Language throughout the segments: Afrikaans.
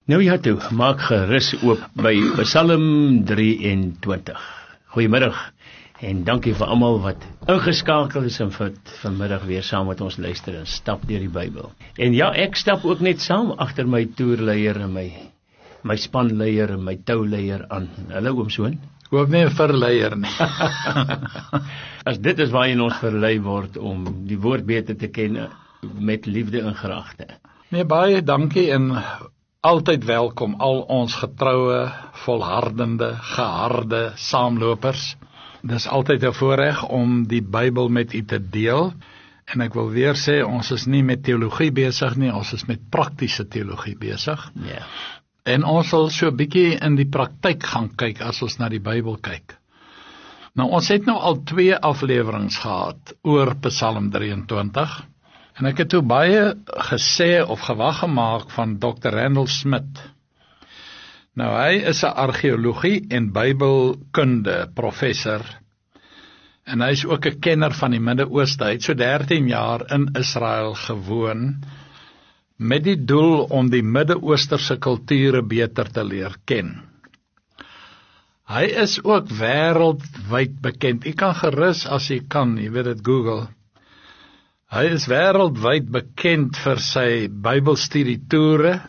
Nou ja toe, maak gerus oop by Psalm 23. Goeiemiddag en dankie vir almal wat ingeskakel is en vanmiddag weer saam met ons luister en stap deur die Bybel. En ja, ek stap ook net saam agter my toerleier en my spanleier en my touleier aan. Hallo oom Soon. Ook nie 'n verleier nie. As dit is waarin ons verlei word om die woord beter te ken met liefde en graagte. Nee, baie dankie en altyd welkom al ons getroue, volhardende, geharde saamlopers. Dis altyd 'n voorreg om die Bybel met u te deel. En ek wil weer sê, ons is nie met teologie besig nie, ons is met praktiese teologie besig. Ja. En ons sal so 'n bietjie in die praktyk gaan kyk as ons na die Bybel kyk. Nou, ons het nou al 2 afleweringe gehad oor Psalm 23. En ek het toe baie gesê of gewag gemaak van Dr. Randall Smith. Nou, hy is 'n argeologie en Bybelkunde professor. En hy is ook 'n kenner van die Midde-Ooste. Hy het so 13 jaar in Israel gewoon, met die doel om die Midde-Oosterse kulture beter te leer ken. Hy is ook wêreldwyd bekend. U kan gerus as u kan, jy weet dit, Google. Hy is wêreldwyd bekend vir sy Bybelstudietoere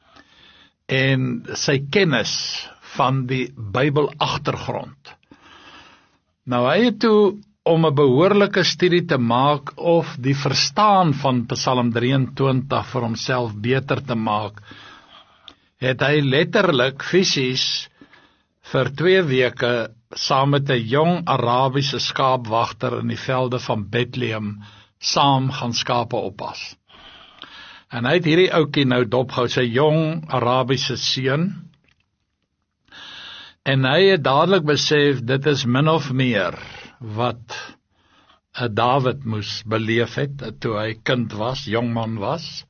en sy kennis van die Bybelagtergrond. Nou, hy het toe, om 'n behoorlike studie te maak of die verstaan van Psalm 23 vir homself beter te maak, het hy letterlik fisies vir 2 weke saam met 'n jong Arabiese skaapwagter in die velde van Bethlehem saam gaan skape oppas. En hy het hierdie ouetjie nou dopgehou, sy jong Arabiese seun. En hy het dadelik besef, dit is min of meer wat Dawid moes beleef het, toe hy kind was, jongman was.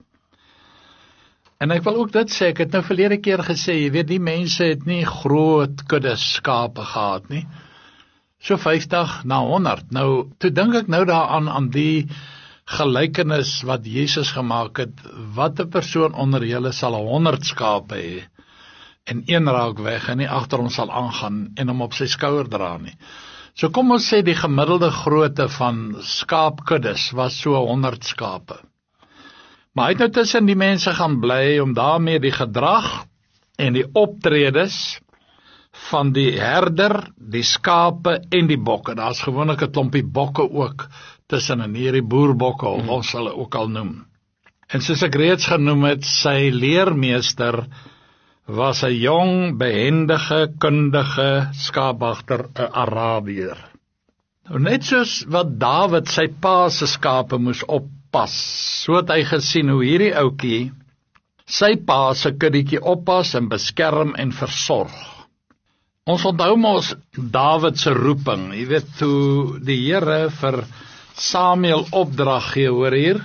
En ek wil ook dit sê, ek het nou verlede keer gesê, jy weet, die mense het nie groot kudde skape gehad nie. So 50 na 100. Nou, toe dink ek nou daaraan aan die gelykenis wat Jesus gemaak het, wat 'n persoon onder julle sal 100 skape hê, en een raak weg en nie agter hom sal aangaan en hom op sy skouer dra nie. So kom ons sê die gemiddelde grootte van skaapkuddes was so 100 skape. Maar hy het nou tussen die mense gaan bly om daarmee die gedrag en die optredes van die herder, die skape en die bokke. Daar's gewoonlik 'n klompie bokke ook tussen in hierdie boerbokke, of ons sal hulle ook al noem. En soos ek reeds genoem het, sy leermeester was 'n jong, behendige, kundige skaapwagter, 'n Arabier. Nou, net soos wat Dawid sy pa se skape moes oppas, so het hy gesien hoe hierdie ouetjie sy pa se kuddetjie oppas en beskerm en versorg. Ons onthou mos Dawid se roeping, jy weet, toe die Here vir Samuel opdrag gee, hoor hier.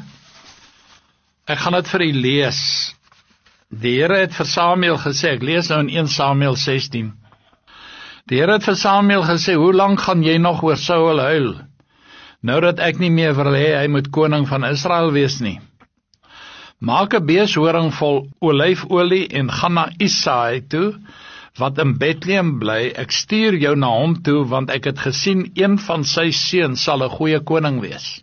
Ek gaan dit vir u lees. Die Here het vir Samuel gesê, ek lees nou in 1 Samuel 16. Die Here het vir Samuel gesê, hoe lank gaan jy nog oor Saul huil? Nou dat ek nie meer wil hê, hy moet koning van Israel wees nie. Maak 'n beeshoring vol olyfolie en gaan na Isaai toe, wat in Bethlehem bly. Ek stuur jou na hom toe, want ek het gesien, een van sy seuns sal 'n goeie koning wees.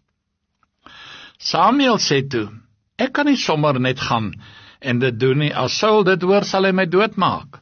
Samuel sê toe, ek kan nie sommer net gaan en dit doen nie, as Saul dit hoor, sal hy my doodmaak.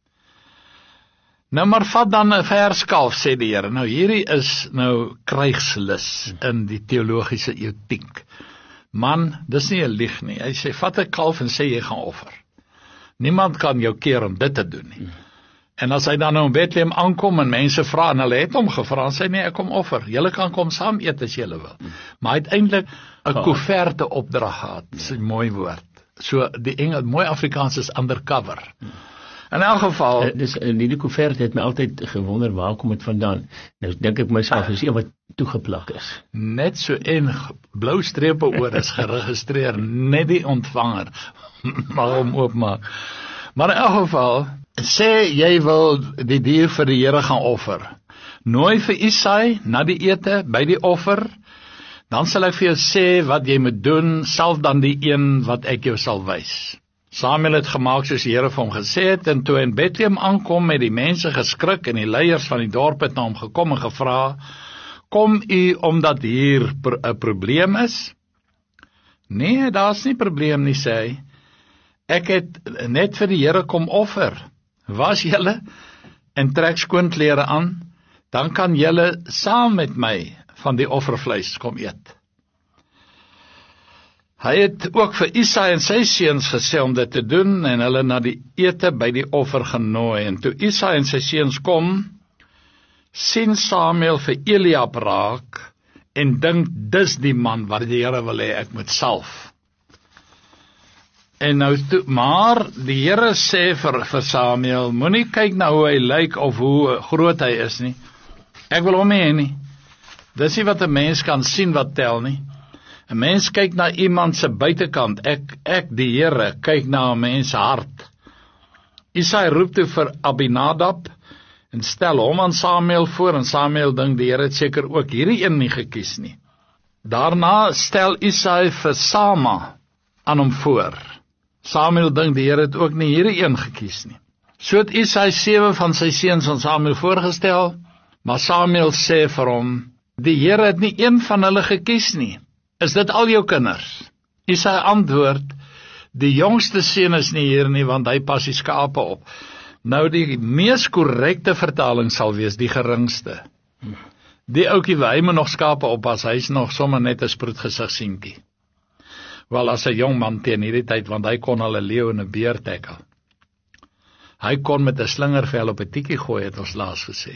Nou maar vat dan 'n verskalf, sê die Here. Nou hierdie is nou krygslus in die teologiese etiek. Man, dis nie 'n lieg nie. Hy sê, vat 'n kalf en sê jy gaan offer. Niemand kan jou keer om dit te doen nie. En as hy dan nou in Bethlehem aankom en mense vra, en hulle het hom gevra, en sê nee, ek kom offer. Julle kan kom saam eet as julle wil. Maar uiteindelik 'n koeverte opdrag gehad. Dis 'n mooi woord. So die mooi Afrikaans is undercover. In elk geval, dis die koevert het my altyd gewonder, waar kom dit vandaan? Nou dink ek myself, is een wat toegeplak is. Net so, en blou strepe oor is geregistreer, net die ontvanger mag hom oopmaak. Maar in elk geval, sê jy wil die dier vir die Here gaan offer. Nooi vir Isaai na die ete, by die offer, dan sal ek vir jou sê wat jy moet doen, self dan die een wat ek jou sal wys. Samuel het gemaak soos die Here vir hom gesê het, en toe hy in Bethlehem aankom, het die mense geskrik en die leiers van die dorp het na hom gekom en gevra, kom u omdat hier 'n probleem is? Nee, daar's nie probleem nie, sê hy. Ek het net vir die Here kom offer. Was julle en trek skoonklere aan, dan kan julle saam met my van die offervleis kom eet. Hy het ook vir Isaai en sy seuns gesê om dit te doen en hulle na die ete by die offer genooi. En toe Isaai en sy seuns kom, sien Samuel vir Eliab raak en dink dis die man wat die Here wil hê ek moet salf. En nou maar die Here sê vir Samuel, moenie kyk na hoe hy lyk of hoe groot hy is nie. Ek wil hom nie hê nie. Dis nie wat 'n mens kan sien wat tel nie. 'n Mens kyk na iemand se buitekant. Ek die Here kyk na 'n mens se hart. Isaai roep toe vir Abinadab en stel hom aan Samuel voor, en Samuel dink die Here het seker ook hierdie een nie gekies nie. Daarna stel Isaai vir Sama aan hom voor. Samuel dink die Here het ook nie hierdie een gekies nie. So het Isaai 7 van sy seuns aan Samuel voorgestel, maar Samuel sê vir hom, die Here het nie een van hulle gekies nie. Is dit al jou kinders? Isaai antwoord, die jongste seun is nie hier nie, want hy pas die skape op. Nou die mees korrekte vertaling sal wees die geringste. Die ouetjie, hy moet nog skape oppas, hy is nog sommer net 'n sproetgesigsientjie. Wel, as 'n jong man teen hierdie tyd, want hy kon al 'n leeu en 'n beer tackle. Hy kon met 'n slingervel op 'n tikkie gooi, het ons laas gesê.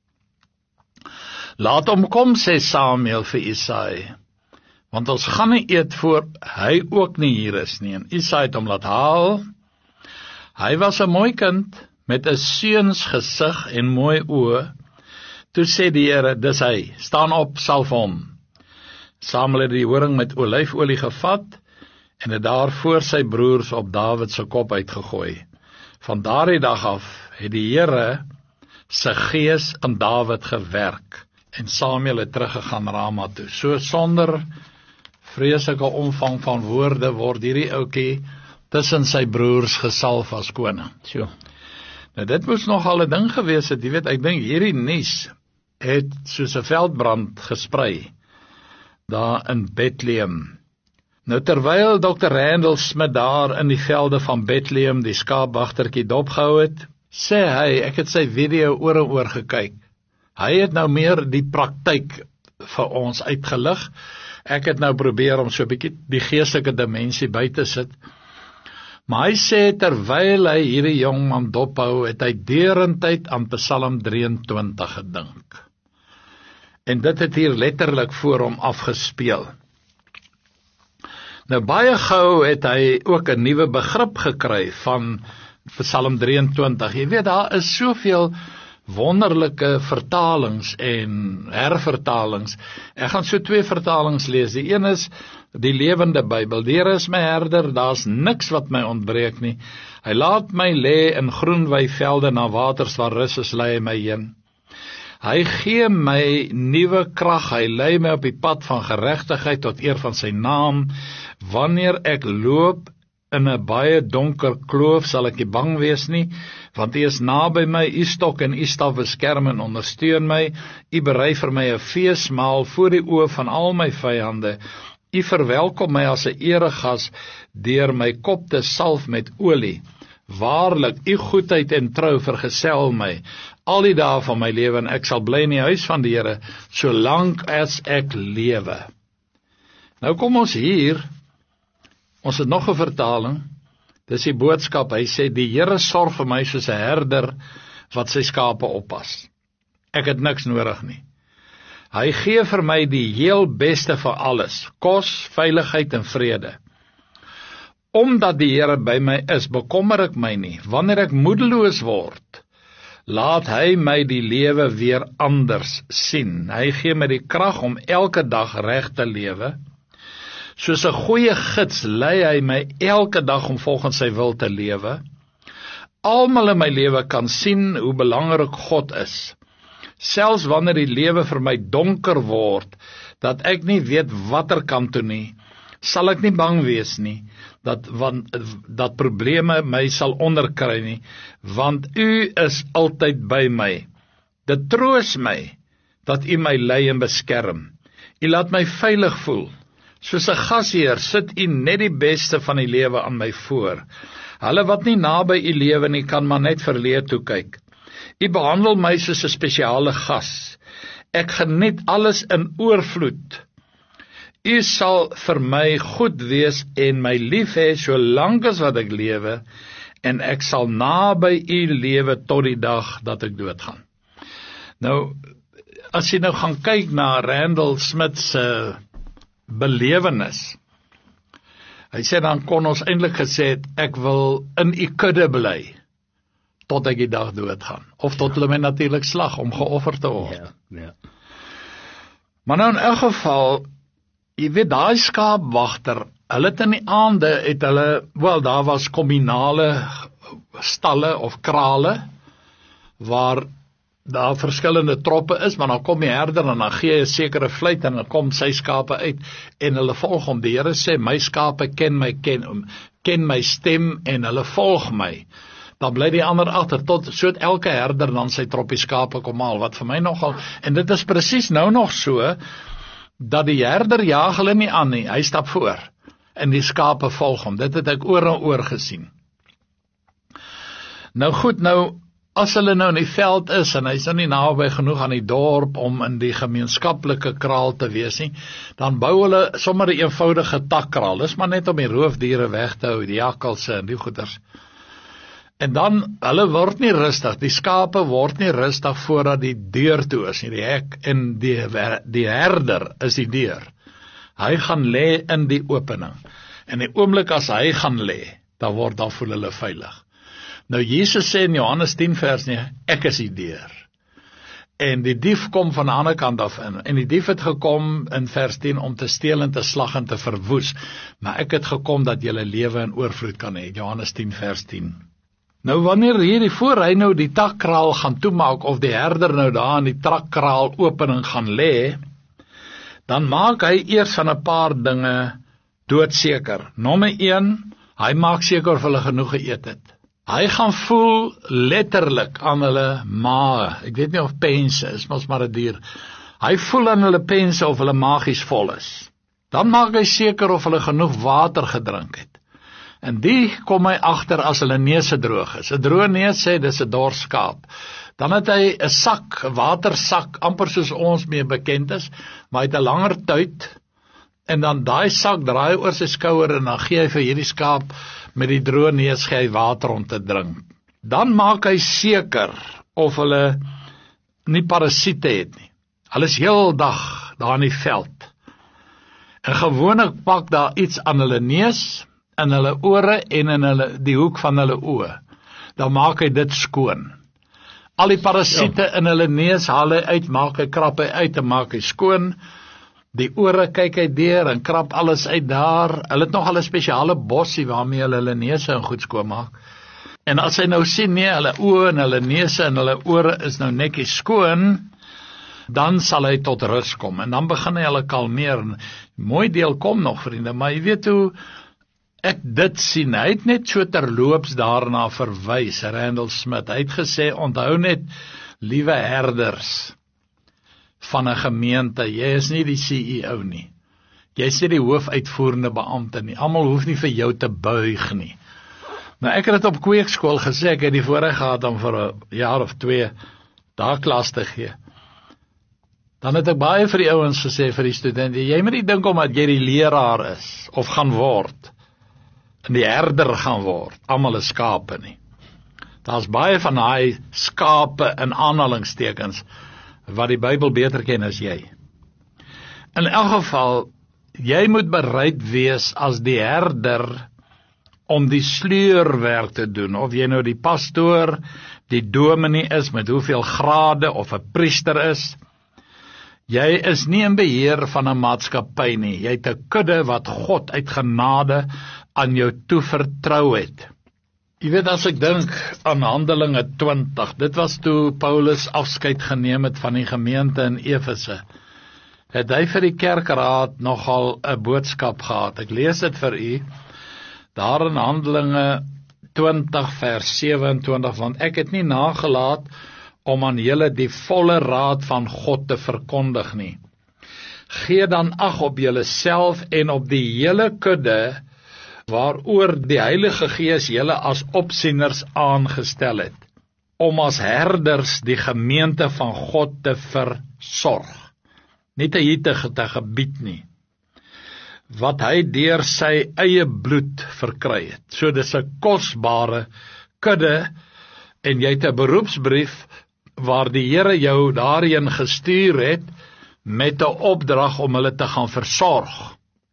Laat hom kom, sê Samuel vir Isaai, want ons gaan nie eet voor hy ook nie hier is nie. En Isaai het hom laat haal. Hy was 'n mooi kind, met 'n seunsgesig en mooi oë. Toe sê die Here, dis hy, staan op, salf hom. Samuel het die horing met olyfolie gevat, en het daar voor sy broers op Dawid se kop uitgegooi. Van daardie dag af het die Here se gees in Dawid gewerk, en Samuel het teruggegaan Rama toe. So sonder vreeslike omvang van woorde word hierdie ouetjie tussen sy broers gesalf as koning. So. Nou dit moes nogal 'n ding gewees het, jy weet, ek dink hierdie nuus het soos 'n veldbrand gesprei daar in Bethlehem. Nou terwyl Dr. Randall Smith daar in die velde van Bethlehem die skaapwagtertjie dopgehou het, sê hy, ek het sy video oor en oor gekyk. Hy het nou meer die praktyk vir ons uitgelig. Ek het nou probeer om so 'n bietjie die geestelike dimensie by te sit. Maar hy sê, terwyl hy hierdie jong man dophou, het hy deurentyd aan Psalm 23 gedink. En dit het hier letterlik voor hom afgespeel. Nou baie gou het hy ook 'n nuwe begrip gekry van Psalm 23. Jy weet, daar is soveel wonderlike vertalings en hervertalings. Ek gaan so 2 vertalings lees. Die een is die Lewende Bybel. Die Here is my herder, daar's niks wat my ontbreek nie. Hy laat my lê in groen weivelde, na waters waar rus is, lei hy my heen. Hy gee my nuwe krag, hy lei my op die pad van geregtigheid tot eer van sy naam. Wanneer ek loop in 'n baie donker kloof, sal ek nie bang wees nie, want U is naby my, U stok en U staf beskerm en ondersteun my. U berei vir my 'n feesmaal voor die oë van al my vyande. U verwelkom my as 'n eregas deur my kop te salf met olie. Waarlik, U goedheid en trou vergesel my al die dae van my lewe, en ek sal bly in die huis van die Here solank as ek lewe. Nou kom ons hier. Ons het nog 'n vertaling. Dis die boodskap. Hy sê, die Here sorg vir my soos 'n herder wat sy skape oppas. Ek het niks nodig nie. Hy gee vir my die heel beste van alles, kos, veiligheid en vrede. Omdat die Here by my is, bekommer ek my nie. Wanneer ek moedeloos word, laat hy my die lewe weer anders sien. Hy gee my die krag om elke dag reg te lewe. Soos 'n goeie gids lei hy my elke dag om volgens sy wil te lewe. Almal in my lewe kan sien hoe belangrik God is. Selfs wanneer die lewe vir my donker word, dat ek nie weet watter kant toe nie, sal ek nie bang wees nie, dat probleme my sal onderkry nie, want U is altyd by my. Dit troos my, dat U my lei en beskerm. U laat my veilig voel. Soos 'n gasheer sit U net die beste van die lewe aan my voor. Hulle wat nie naby U lewe nie, kan maar net verleë toe kyk. U behandel my soos 'n spesiale gas. Ek geniet alles in oorvloed. U sal vir my goed wees en my lief hê solank as wat ek lewe, en ek sal naby U lewe tot die dag dat ek doodgaan. Nou, as jy nou gaan kyk na Randall Smith se belewenis, hy sê dan kon ons eintlik gesê het, ek wil in U kudde bly, tot ek die dag doodgaan, of tot hulle my natuurlik slag, om geoffer te word. Ja. Maar nou in elk geval, jy weet, daai skaapwagter, hulle het in die aande, daar was kombinale stalle of krale, waar daar verskillende troppe is, maar dan kom die herder en dan gee hy 'n sekere fluit en dan kom sy skape uit en hulle volg hom. Die Here sê, my skape ken my stem en hulle volg my. Dan bly die ander agter, tot so het elke herder dan sy troppie skape kom haal, wat vir my nogal, en dit is presies nou nog so, dat die herder jaag hulle nie aan nie, hy stap voor, en die skape volg hom. Dit het ek oor en oor gesien. Nou goed, as hulle nou in die veld is, en hy is nou nie naby genoeg aan die dorp, om in die gemeenskaplike kraal te wees nie, dan bou hulle sommer 'n eenvoudige takkraal, dis maar net om die roofdiere weg te hou, die jakkalse en die goeters. En dan, hulle word nie rustig, die skape word nie rustig voordat die deur toe is, die hek, en die herder is die deur. Hy gaan lê in die opening, en die oomblik as hy gaan lê, dan voel hulle veilig. Nou Jesus sê in Johannes 10 vers 9, ek is die deur. En die dief kom van die ander kant af in, en die dief het gekom in vers 10 om te steel en te slag en te verwoes, maar ek het gekom dat julle lewe in oorvloed kan hê, Johannes 10 vers 10. Nou wanneer voor hy nou die takkraal gaan toemaak, of die herder nou daar in die takkraal opening gaan lê, dan maak hy eers van 'n paar dinge doodseker. Nommer 1, hy maak seker of hulle genoeg geëet het. Hy gaan voel letterlik aan hulle maag. Ek weet nie of pense is, maar 'n dier. Hy voel aan hulle pense of hulle maagies vol is. Dan maak hy seker of hulle genoeg water gedrink het. En die kom hy agter as hulle neuse droog is. 'n Droë neus sê dis 'n dors skaap. Dan het hy 'n sak, 'n watersak, amper soos ons mee bekend is, maar hy het 'n langer tuit, en dan daai sak draai oor sy skouer, en dan gee hy vir hierdie skaap met die droë neus gee hy water om te drink. Dan maak hy seker of hulle nie parasiete het nie. Hulle is heel dag daar in die veld. En gewoonlik pak daar iets aan hulle neus, in hulle ore en in die hoek van hulle oë. Dan maak hy dit skoon. Al die parasiete in hulle neus haal hy uit, maak hy krap hy uit en maak hy skoon. Die ore kyk hy deur en krap alles uit daar. Hulle het nog al 'n spesiale bossie waarmee hulle neuse en goed skoon maak. En as hy nou sien, nee, hulle oë en hulle neuse en hulle ore is nou netjies skoon, dan sal hy tot rus kom. En dan begin hy hulle kalmeer. En mooi deel kom nog, vriende, maar jy weet hoe ek dit sien. Hy het net so terloops daarna verwys, Randall Smith. Hy het gesê, onthou net, liewe herders van 'n gemeente, jy is nie die CEO nie. Jy is nie die hoofuitvoerende beampte nie. Almal hoef nie vir jou te buig nie. Nou ek het dit op kweekskool gesê, ek het die voorreg gehad om vir 'n jaar of 2 daar klas te gee. Dan het ek baie vir die ouens gesê, vir die studente, jy moet nie dink omdat jy die leraar is, of gaan word, en die herder gaan word, almal is skape nie. Daar's baie van daai skape in aanhalingstekens, wat die Bybel beter ken as jy. In elk geval, jy moet bereid wees as die herder om die sleurwerk te doen, of jy nou die pastoor, die dominee is, met hoeveel grade, of 'n priester is. Jy is nie in beheer van 'n maatskappy nie, jy het 'n kudde wat God uit genade aan jou toevertrou het. Jy weet, as ek dink aan Handelinge 20, dit was toe Paulus afskeid geneem het van die gemeente in Efese. het hy vir die kerkraad nogal 'n boodskap gehad. Ek lees dit vir u, daar in Handelinge 20 vers 27, want ek het nie nagelaat om aan julle die volle raad van God te verkondig nie. Gee dan ag op julleself en op die hele kudde, waaroor die Heilige Gees julle as opsieners aangestel het, om as herders die gemeente van God te versorg. Nie te hitte te gebied nie, wat hy deur sy eie bloed verkry het. So dis 'n kosbare kudde, en jy het 'n beroepsbrief waar die Here jou daarheen gestuur het, met 'n opdrag om hulle te gaan versorg.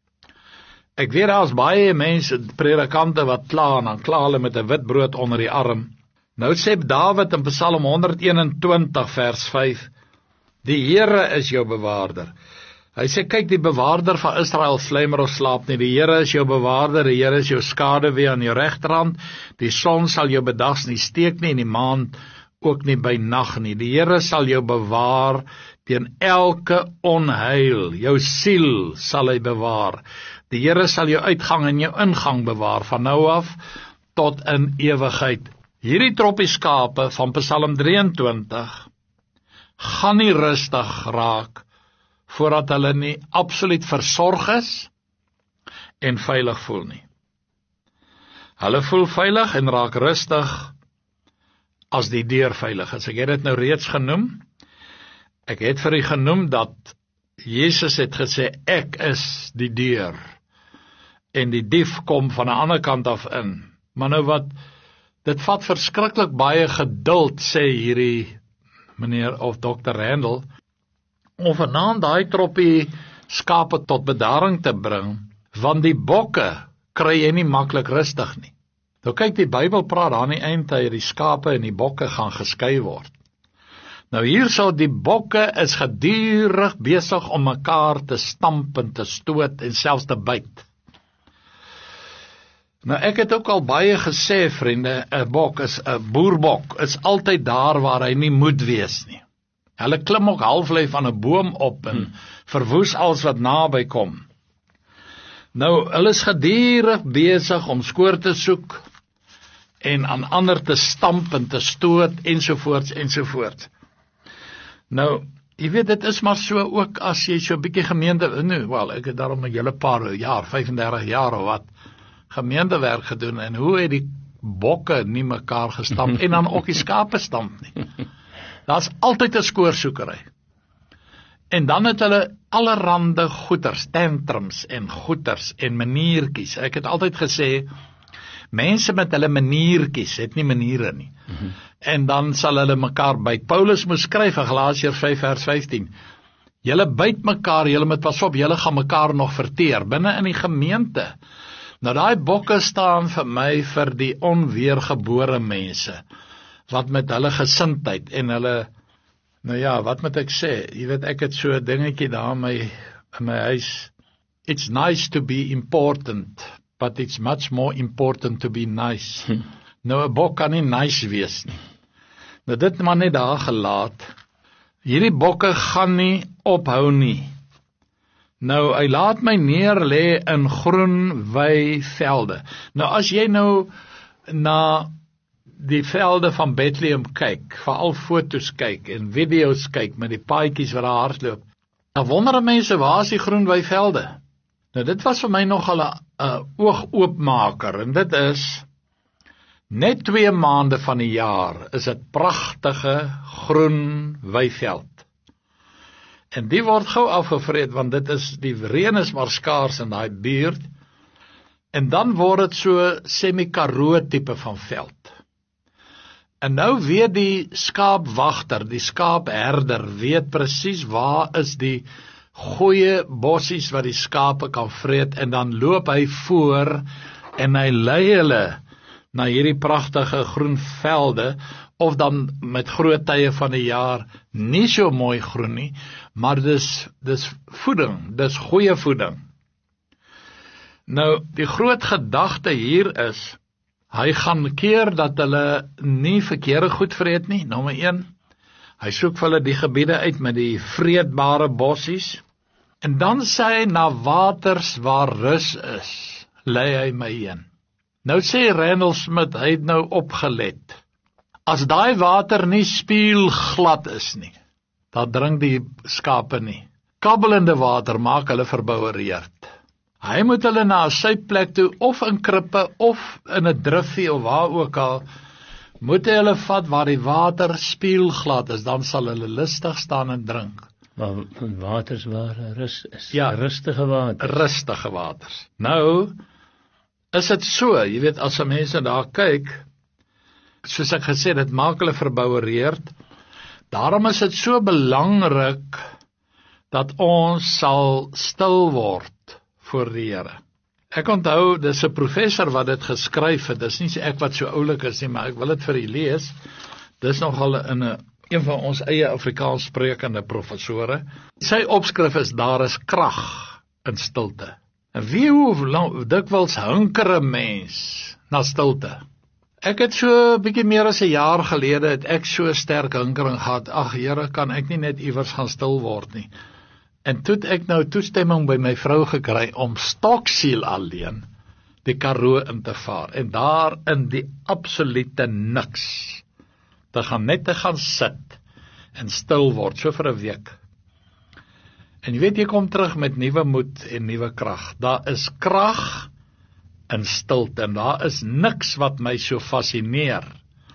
Ek weet daar's baie mense, predikante wat kla, en dan kla hulle met 'n wit brood onder die arm. Nou sê Dawid in Psalm 121 vers 5, die Here is jou bewaarder. Hy sê, kyk, die bewaarder van Israel slymer of slaap nie. Die Here is jou bewaarder, die Here is jou skaduwee aan jou regterhand. Die son sal jou bedags nie steek nie, en die maan ook nie by nag nie. Die Here sal jou bewaar teen elke onheil. Jou siel sal hy bewaar. Die Here sal jou uitgang en jou ingang bewaar, van nou af tot in ewigheid. Hierdie troppie skape van Psalm 23 gaan nie rustig raak voordat hulle nie absoluut versorg is en veilig voel nie. Hulle voel veilig en raak rustig as die deur veilig is. Ek het dit nou reeds genoem. Ek het vir u genoem dat Jesus het gesê, ek is die deur, en die dief kom van 'n ander kant af in. Maar nou wat, dit vat verskriklik baie geduld, sê hierdie meneer of Dr. Randall, om vanaand daai troppie skape tot bedaring te bring, want die bokke kry jy nie maklik rustig nie. Nou kyk, die Bybel praat daar aan die einde, die skape en die bokke gaan geskei word. Nou hier sou die bokke is gedurig besig om mekaar te stamp en te stoot en selfs te byt. Nou ek het ook al baie gesê, vriende, 'n boerbok is altyd daar waar hy nie moet wees nie. Hulle klim ook halflyf van 'n boom op en verwoes alles wat naby kom. Nou, hulle is gedurig besig om skoor te soek en aan ander te stamp en te stoot ensovoorts ensovoorts. Nou, jy weet, dit is maar so ook as jy so 'n bietjie gemeente, ek het daarom 'n hele paar jaar, 35 jaar of wat, gemeentewerk gedoen, en hoe het die bokke nie mekaar gestamp, en dan ook die skape stamp nie. Daar's altyd 'n skoorsoekery. En dan het hulle allerhande goeters, tantrums en goeters en maniertjies. Ek het altyd gesê, mense met hulle maniertjies het nie maniere nie. En dan sal hulle mekaar byt. Paulus moes skryf in Galasiërs 5 vers 15. Julle byt mekaar, julle moet pas op, julle gaan mekaar nog verteer binne in die gemeente. Nou daai bokke staan vir my vir die onweergebore mense, wat met hulle gesindheid en hulle, nou ja, wat moet ek sê, jy weet, ek het so 'n dingetjie daar in my huis, it's nice to be important, but it's much more important to be nice. Nou 'n bok kan nie nice wees nie. Nou dit maar net daar gelaat, hierdie bokke gaan nie ophou nie. Nou, hy laat my neer lê in groen weivelde. Nou, as jy nou na die velde van Bethlehem kyk, veral foto's kyk en video's kyk met die paadjies wat daar hardloop, dan wonder mense, waar is die groen weivelde? Nou, dit was vir my nogal 'n oogoopmaker, en dit is, net 2 maande van die jaar is dit pragtige groen weiveld. En die word gou afgevreet, want die reën is maar skaars in daai buurt, en dan word dit so semi-karoo tipe van veld. En nou weet die skaapwagter, die skaapherder, weet presies waar is die goeie bossies wat die skape kan vreet, en dan loop hy voor, en hy lei hulle na hierdie pragtige groen velde, of dan met groot tye van die jaar, nie so mooi groen nie, maar dis voeding, dis goeie voeding. Nou, die groot gedagte hier is, hy gaan keer dat hulle nie verkeerde goed vreet nie, nommer 1, hy soek vir hulle die gebiede uit met die vreedbare bossies, En dan sê hy, na waters waar rus is, lei hy my heen. Nou sê Randall Smith, hy het nou opgelet. As daai water nie spieelglad is nie, dan drink die skape nie. Kabbelende water maak hulle verboureerd. Hy moet hulle na 'n suidplek toe, of in krippe, of in 'n drifie, of waar ook al, moet hy hulle vat waar die water spieelglad is, dan sal hulle lustig staan en drink. Maar waters waar rus is. Ja. Rustige water. Rustige waters. Nou, is dit so, jy weet, as mense daar kyk, soos ek gesê het, dit maak hulle verboureerd. Daarom is dit so belangrik dat ons sal stil word voor die Here. Ek onthou, dis 'n professor wat dit geskryf het, dis nie ek wat so oulik is nie, maar ek wil dit vir u lees. Dis nogal in een van ons eie Afrikaans sprekende professore. Sy opskrif is, daar is krag in stilte. En wie hoe dikwels hunker 'n mens na stilte? Ek het so 'n bietjie meer as 'n jaar gelede, het ek so sterk hinkering gehad, ag Here, kan ek nie net iewers gaan stil word nie. En toe het ek nou toestemming by my vrou gekry om Stoksiel alleen die Karoo in te vaar. En daar in die absolute niks net te gaan sit en stil word, so vir 'n week. En jy weet, jy kom terug met nuwe moed en nuwe krag. Daar is krag in stilte, en daar is niks wat my so fascineer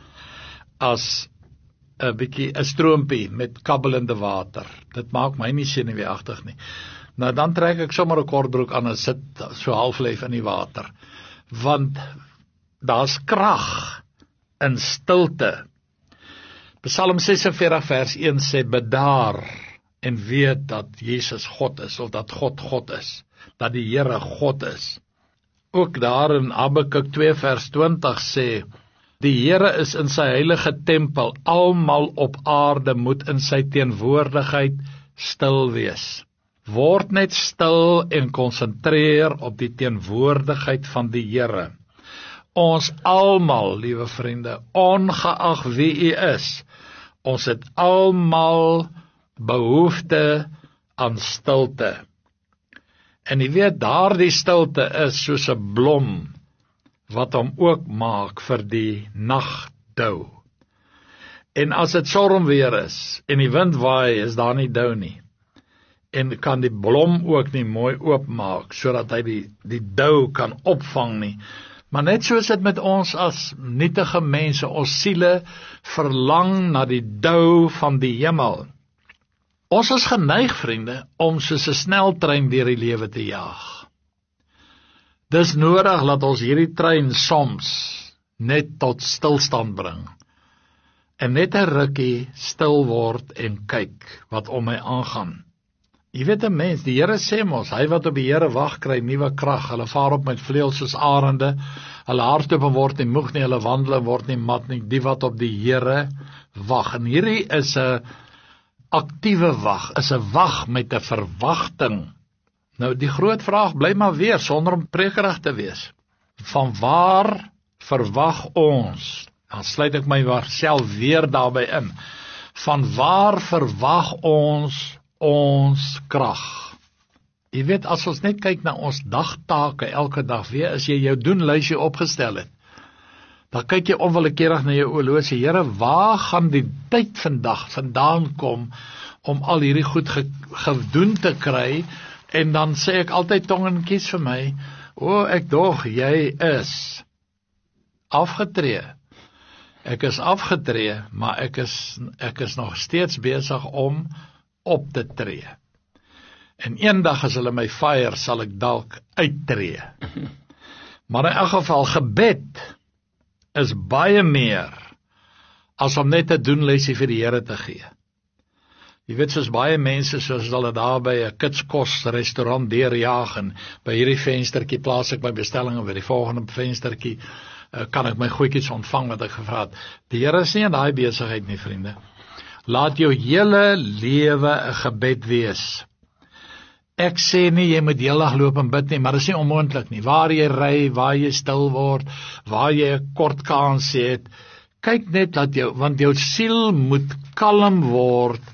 as 'n stroompie met kabbelende water. Dit maak my nie senuweeagtig nie. Nou dan trek ek sommer 'n kortbroek aan en sit so halflyf in die water. Want daar's krag in stilte. Psalm 46 vers 1 sê, bedaar en weet dat Jesus God is, of dat God God is, dat die Here God is. Ook daar in Habakuk 2 vers 20 sê, die Here is in sy heilige tempel, almal op aarde moet in sy teenwoordigheid stil wees. Word net stil en konsentreer op die teenwoordigheid van die Here. Ons almal, liewe vriende, ongeag wie u is, ons het almal behoefte aan stilte. En jy weet, daardie stilte is soos 'n blom, wat hom ook maak vir die nagdou. En as dit stormweer is, en die wind waai, is daar nie dou nie. En kan die blom ook nie mooi oopmaak, sodat hy die dou kan opvang nie. Maar net so is dit met ons as nietige mense, ons siele verlang na die dou van die hemel. Ons is geneig, vriende, om soos 'n sneltrein deur die lewe te jaag. Dis nodig dat ons hierdie trein soms net tot stilstand bring, en net 'n rukkie stil word en kyk wat om my aangaan. Jy weet 'n mens, die Here sê mos, hy wat op die Here wag kry nuwe krag, hulle vaar op met vleuels soos arende, hulle hardloop en word nie moeg nie, hulle wandel en word nie mat nie, die wat op die Here wag. En hierdie is 'n aktiewe wag, is 'n wag met 'n verwagting. Nou die groot vraag bly maar weer, sonder om prekerig te wees, van waar verwag ons? Dan sluit ek my self weer daarby in. Van waar verwag ons krag? Jy weet, as ons net kyk na ons dagtake elke dag weer, as jy jou doenlysie opgestel het, dan kyk jy onwillekeurig na jou horlosie, Here, waar gaan die tyd vandag vandaan kom om al hierdie goed gedoen te kry? En dan sê ek altyd tong en kies vir my, ek dog, jy is afgetree. Ek is afgetree, maar ek is nog steeds besig om op te tree. En eendag as hulle my fire, sal ek dalk uittree. Maar in elk geval, gebed is baie meer as om net 'n doenlysie vir die Here te gee. Jy weet, soos baie mense, soos hulle daar by 'n kitskos restaurant deurjaag, en by hierdie venstertjie plaas ek my bestelling, en by die volgende venstertjie kan ek my goedjies ontvang wat ek gevra het. Die Here is nie in daai besigheid nie, vriende. Laat jou hele lewe 'n gebed wees. Ek sê nie jy moet heeldag loop en bid nie, maar dit is nie onmoontlik nie. Waar jy ry, waar jy stil word, waar jy 'n kort kans het, kyk net dat want jou siel moet kalm word,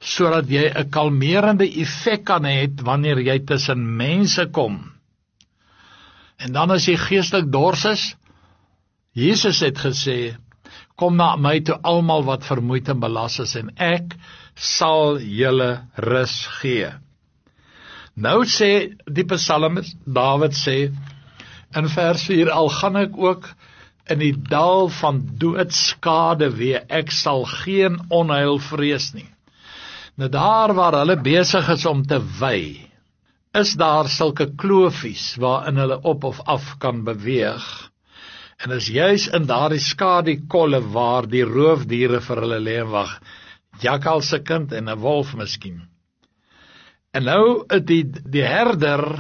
sodat jy 'n kalmerende effek kan hê wanneer jy tussen mense kom. En dan as jy geestelik dors is, Jesus het gesê, kom na my toe almal wat vermoeid en belas is, en ek sal julle rus gee. Nou sê die psalmis, Dawid sê, in vers 4, al gaan ek ook in die dal van doodskade wee, ek sal geen onheil vrees nie. Nou daar waar hulle besig is om te wei, is daar sulke kloofies waarin hulle op of af kan beweeg, en is juis in daardie skadiekolle waar die roofdiere vir hulle lê en wag, jakkalse kind en 'n wolf miskien. En nou die herder,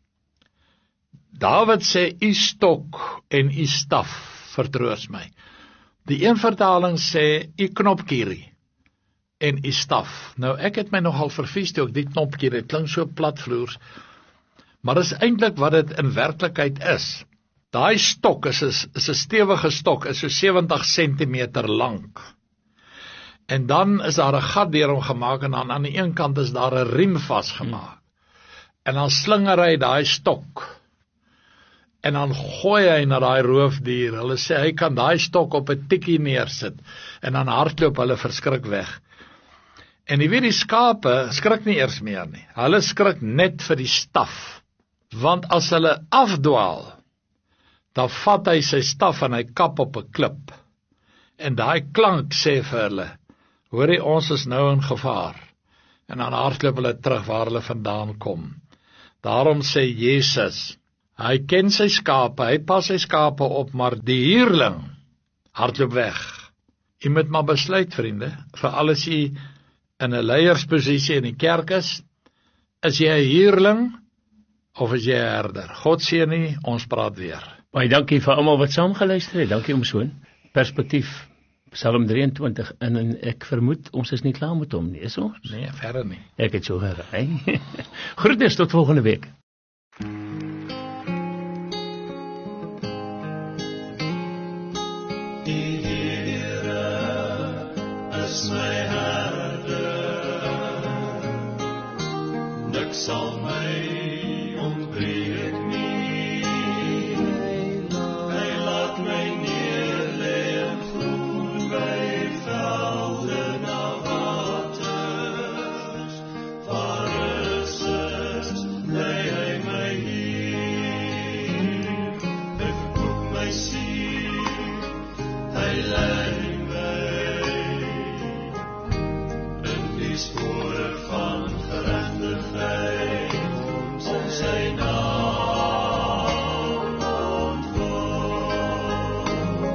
Dawid sê, u stok en u staf vertroos my. Die een vertaling sê, u knopkierie en u staf. Nou ek het my nogal vervies toe ek die knopkierie, het klink so platvloers, maar is eintlik wat dit in werklikheid is. Daai stok is 'n stewige stok, is so 70 cm lank. En dan is daar 'n gat deur hom gemaak en dan aan die een kant is daar 'n riem vasgemaak. En dan slinger hy daai stok. En dan gooi hy na daai roofdier. Hulle sê hy kan daai stok op 'n tikkie neersit en dan hardloop hulle verskrik weg. En jy weet die skape skrik nie eers meer nie. Hulle skrik net vir die staf. Want as hulle afdwaal, dan vat hy sy staf en hy kap op 'n klip. En daai klank sê vir hulle, hoorie, ons is nou in gevaar. En dan hardloop hulle terug waar hulle vandaan kom. Daarom sê Jesus, hy ken sy skape, hy pas sy skape op, maar die huurling hardloop weg. Jy moet maar besluit, vriende, veral as jy in 'n leiersposisie in die kerk is jy 'n huurling of is jy 'n herder? God seën nie, ons praat weer. Baie dankie vir almal wat saamgeluister het. Dankie om so 'n perspektief. Psalm 23, en ek vermoed ons is nie klaar met hom nie, is ons? Nee, verder nie. Ek het so geraai. Groetnis tot volgende week. Die Here is my herder, niks sal my ontbreek nie. Hy laat my neer lê in groen weivelde na waters, waar rus lei hy my neer. Hy verkoop my siel, hy lei my in die spore van geregtigheid, om sy naam ontwil.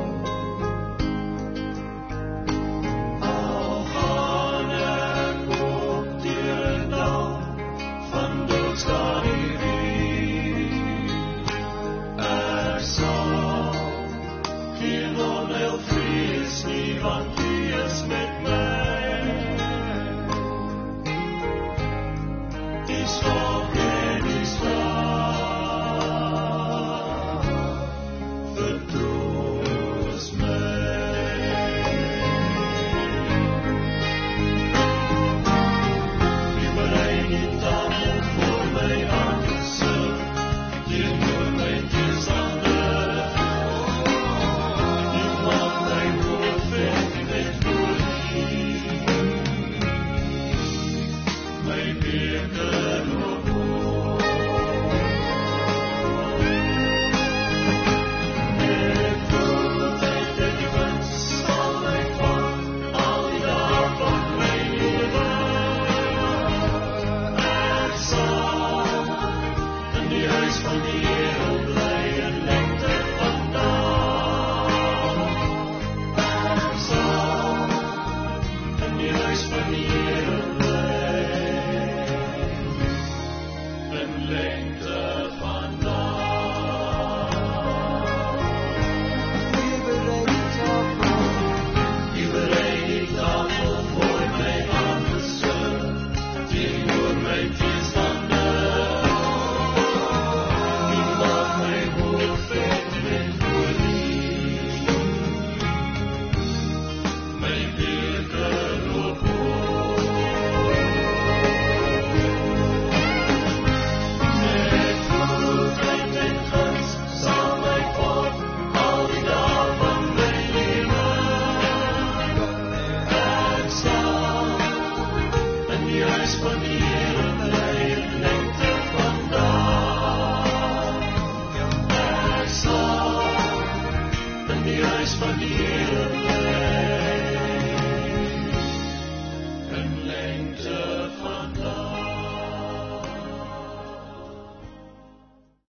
Al gaan ek ook deur 'n dal van doodskade wee, ek sal geen onheil vrees nie, want U is met my. Die stok en die staf vertroos my. U berei die tafel voor my aangesig, teenoor my teestander. U maak my hoofd en my Gees van Here bly in lengte